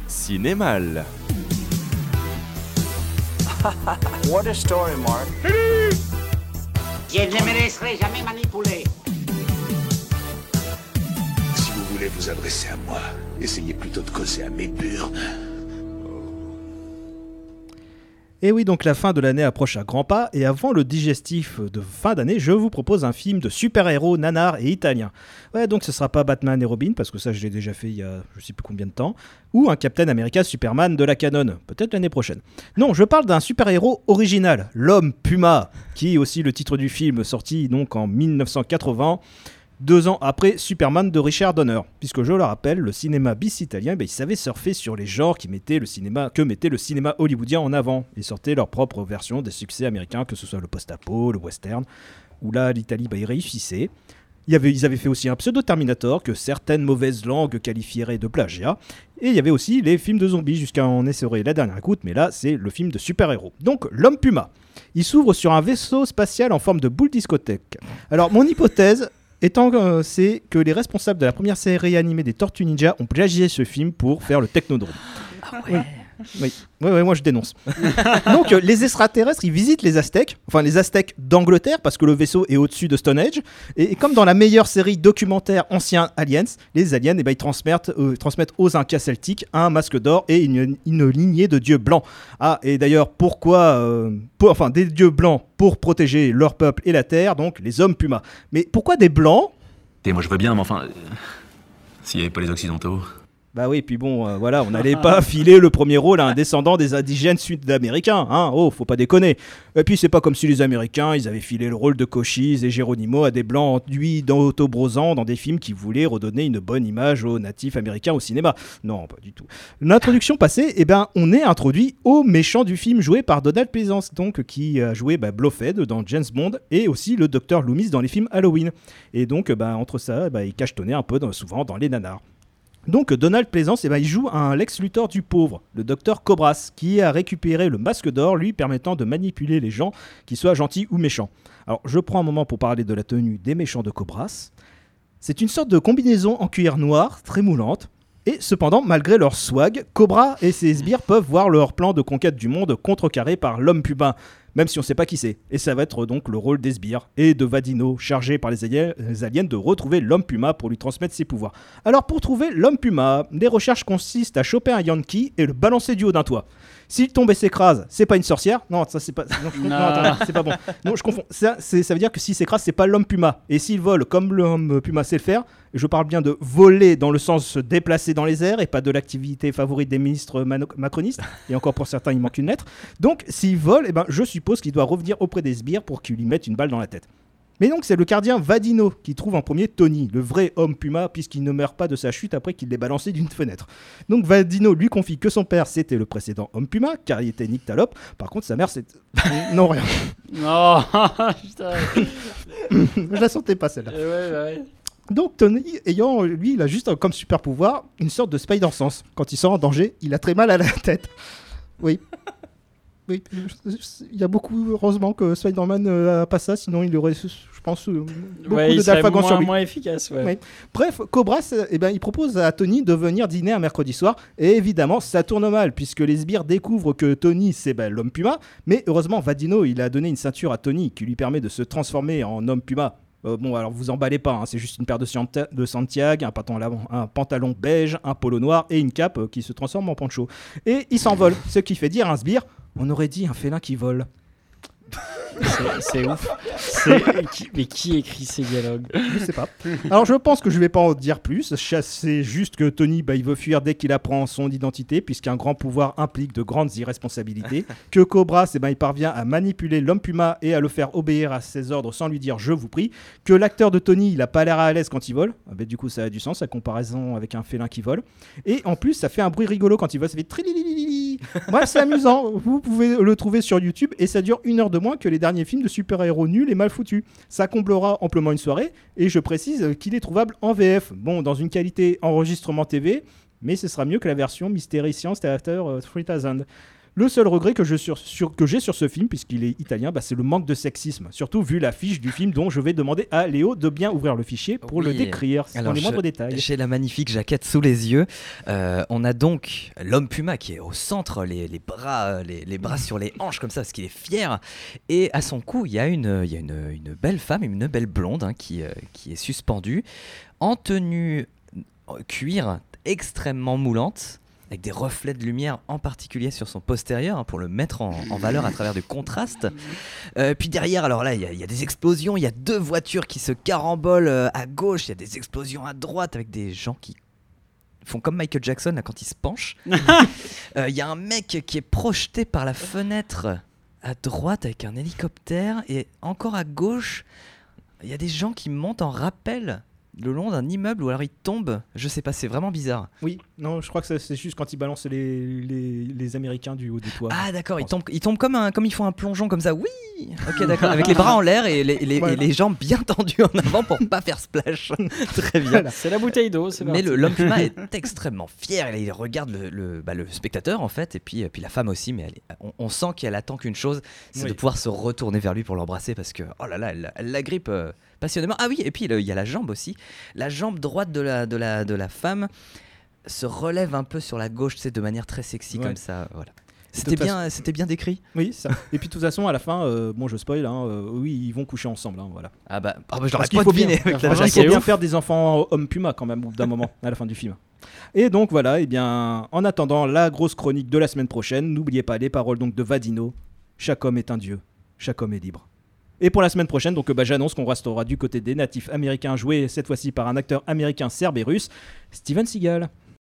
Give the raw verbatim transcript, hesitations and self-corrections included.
Cinémal. What a story, Mark. Je ne me laisserai jamais manipuler. Si vous voulez vous adresser à moi, essayez plutôt de causer à mes murs. Et oui, donc la fin de l'année approche à grands pas, et avant le digestif de fin d'année, je vous propose un film de super-héros nanar et italien. Ouais, donc ce sera pas Batman et Robin, parce que ça je l'ai déjà fait il y a je sais plus combien de temps, ou un Captain America Superman de la canon, peut-être l'année prochaine. Non, je parle d'un super-héros original, l'homme Puma, qui est aussi le titre du film, sorti donc en dix-neuf cent quatre-vingts, deux ans après Superman de Richard Donner, puisque je le rappelle, le cinéma bis italien, ben, il savait surfer sur les genres qui mettaient le cinéma, que mettait le cinéma hollywoodien en avant. Ils sortaient leur propre version des succès américains, que ce soit le post-apo, le western, où là l'Italie ben, il réussissait. Il y avait, ils avaient fait aussi un pseudo-Terminator que certaines mauvaises langues qualifieraient de plagiat. Et il y avait aussi les films de zombies jusqu'à en essorer la dernière écoute, mais là c'est le film de super-héros. Donc l'homme Puma, il s'ouvre sur un vaisseau spatial en forme de boule discothèque. Alors mon hypothèse étant euh, c'est que les responsables de la première série animée des Tortues Ninja ont plagié ce film pour faire le Technodrome. Ah ouais. Oui, oui, oui, moi je dénonce. Donc euh, les extraterrestres, ils visitent les Aztèques, enfin les Aztèques d'Angleterre, parce que le vaisseau est au-dessus de Stonehenge, et, et comme dans la meilleure série documentaire ancien Aliens, les aliens, eh ben, ils transmettent, euh, transmettent aux Incas celtiques un masque d'or et une, une lignée de dieux blancs. Ah, et d'ailleurs, pourquoi, euh, pour, enfin des dieux blancs pour protéger leur peuple et la terre, donc les hommes Pumas. Mais pourquoi des blancs ? Et moi je veux bien, mais enfin, euh, s'il n'y avait pas les Occidentaux... Bah oui, puis bon, euh, voilà, on n'allait pas filer le premier rôle à un descendant des indigènes sud-américains, hein, oh, faut pas déconner. Et puis c'est pas comme si les Américains, ils avaient filé le rôle de Cochise et Geronimo à des blancs enduits d'autobrosant dans des films qui voulaient redonner une bonne image aux natifs américains au cinéma. Non, pas du tout. L'introduction passée, eh ben, on est introduit au méchant du film joué par Donald Pleasence, donc qui a joué bah, Blofeld dans James Bond et aussi le docteur Loomis dans les films Halloween. Et donc, bah, entre ça, bah, il cachetonnait un peu dans, souvent dans les nanars. Donc Donald Pleasence, eh ben, il joue un Lex Luthor du pauvre, le docteur Cobras, qui a récupéré le masque d'or, lui permettant de manipuler les gens, qu'ils soient gentils ou méchants. Alors je prends un moment pour parler de la tenue des méchants de Cobras. C'est une sorte de combinaison en cuir noir, très moulante, et cependant, malgré leur swag, Cobra et ses sbires peuvent voir leur plan de conquête du monde contrecarré par l'homme Puma, même si on ne sait pas qui c'est. Et ça va être donc le rôle des sbires et de Vadino, chargé par les aliens, les aliens de retrouver l'homme Puma pour lui transmettre ses pouvoirs. Alors pour trouver l'homme Puma, les recherches consistent à choper un Yankee et le balancer du haut d'un toit. S'il tombe et s'écrase, c'est pas une sorcière. Non, ça c'est pas. Non, je... non. non attendez, c'est pas bon. Non, je confonds. Ça, c'est, ça veut dire que s'il s'écrase, c'est pas l'homme Puma. Et s'il vole comme l'homme Puma sait le faire, je parle bien de voler dans le sens se déplacer dans les airs et pas de l'activité favorite des ministres mano- macronistes. Et encore pour certains, il manque une lettre. Donc, s'il vole, eh ben, je suppose qu'il doit revenir auprès des sbires pour qu'ils lui mettent une balle dans la tête. Mais donc c'est le gardien Vadino qui trouve en premier Tony, le vrai homme Puma, puisqu'il ne meurt pas de sa chute après qu'il l'ait balancé d'une fenêtre. Donc Vadino lui confie que son père c'était le précédent homme Puma, car il était nyctalope. Par contre sa mère c'était... non, rien. Non, putain. Je la sentais pas celle-là. Ouais, ouais. Donc Tony, ayant, lui, il a juste comme super pouvoir une sorte de Spider-Sense. Quand il sent en danger, il a très mal à la tête. Oui. Oui, il y a beaucoup, heureusement que Spider-Man n'a euh, pas ça, sinon il aurait, je pense, euh, beaucoup ouais, de d'alphagon sur lui. Moins efficace, ouais. Ouais. Bref, Cobras, eh ben, il propose à Tony de venir dîner un mercredi soir, et évidemment, ça tourne mal, puisque les sbires découvrent que Tony, c'est ben, l'homme Puma, mais heureusement, Vadino, il a donné une ceinture à Tony qui lui permet de se transformer en homme Puma. Euh, bon, alors vous emballez pas, hein, c'est juste une paire de, Santa- de Santiago, un pantalon, un pantalon beige, un polo noir et une cape euh, qui se transforme en poncho. Et il s'envole, ce qui fait dire à un sbire, on aurait dit un félin qui vole. C'est, c'est ouf. C'est... Qui... Mais qui écrit ces dialogues ? Je sais pas. Alors je pense que je vais pas en dire plus. C'est juste que Tony, bah, il veut fuir dès qu'il apprend son identité, puisqu'un grand pouvoir implique de grandes irresponsabilités. Que Cobra, eh ben, il parvient à manipuler l'homme Puma et à le faire obéir à ses ordres sans lui dire je vous prie. Que l'acteur de Tony, il a pas l'air à l'aise quand il vole. Ah, bah, du coup, ça a du sens, la comparaison avec un félin qui vole. Et en plus, ça fait un bruit rigolo quand il vole. Ça fait trilililili. Bref, c'est amusant. Vous pouvez le trouver sur YouTube et ça dure une heure de moins que les derniers films de super-héros nuls et mal foutus. Ça comblera amplement une soirée et je précise qu'il est trouvable en V F. Bon, dans une qualité enregistrement T V, mais ce sera mieux que la version Mystery Science Theater trois mille. Le seul regret que, je sur, sur, que j'ai sur ce film, puisqu'il est italien, bah, c'est le manque de sexisme. Surtout vu l'affiche du film, dont je vais demander à Léo de bien ouvrir le fichier pour Oui. le décrire dans les je- moindres détails. J'ai la magnifique jaquette sous les yeux. Euh, on a donc l'homme puma qui est au centre, les, les bras, euh, les, les bras sur les hanches comme ça, parce qu'il est fier. Et à son cou, il y a une, il y a une, une belle femme, une belle blonde hein, qui, euh, qui est suspendue en tenue euh, cuir extrêmement moulante, avec des reflets de lumière en particulier sur son postérieur hein, pour le mettre en, en valeur à travers du contraste. Euh, puis derrière, alors là, il y, a- il y a des explosions, il y a deux voitures qui se carambolent euh, à gauche, il y a des explosions à droite avec des gens qui font comme Michael Jackson là, quand il se penche. Euh, Il y a un mec qui est projeté par la fenêtre à droite avec un hélicoptère et encore à gauche, il y a des gens qui montent en rappel le long d'un immeuble ou alors ils tombent. Je sais pas, c'est vraiment bizarre. Oui, non, je crois que ça, c'est juste quand ils balancent les, les, les Américains du haut du toit. Ah d'accord, ils pense. tombent, ils tombent comme, un, comme ils font un plongeon comme ça. Oui. Ok d'accord, avec les bras en l'air et les, les- Voilà. et les jambes bien tendues en avant pour pas faire splash. Très bien. Voilà. C'est la bouteille d'eau, c'est Mais parti. le- l'homme puma est extrêmement fier. Il regarde le, le, bah, le spectateur en fait, et puis, euh, puis la femme aussi. Mais elle est- on, on sent qu'elle attend qu'une chose, c'est Oui. de pouvoir se retourner vers lui pour l'embrasser parce que oh là là, elle, elle l'agrippe euh, passionnément. Ah oui, et puis le- il y a la jambe aussi. La jambe droite de la, de la, de la femme se relève un peu sur la gauche, tu sais, de manière très sexy Ouais. comme ça. Voilà. De C'était toute bien, c'était bien décrit. Oui, ça. Et puis de toute façon, à la fin, euh, bon, je spoil, hein, euh, oui, ils vont coucher ensemble. Hein, voilà. Ah bah, ah bah je l'aurais Parce qu'il pas faut deviné bien, avec la franchement, il faut jaquette. bien faire des enfants hommes puma quand même, au bout d'un moment, à la fin du film. Et donc voilà, et bien, en attendant la grosse chronique de la semaine prochaine, n'oubliez pas les paroles donc de Vadino. Chaque homme est un dieu, chaque homme est libre. Et pour la semaine prochaine, donc, euh, bah, j'annonce qu'on restera du côté des natifs américains, joués cette fois-ci par un acteur américain serbe et russe, Steven Seagal.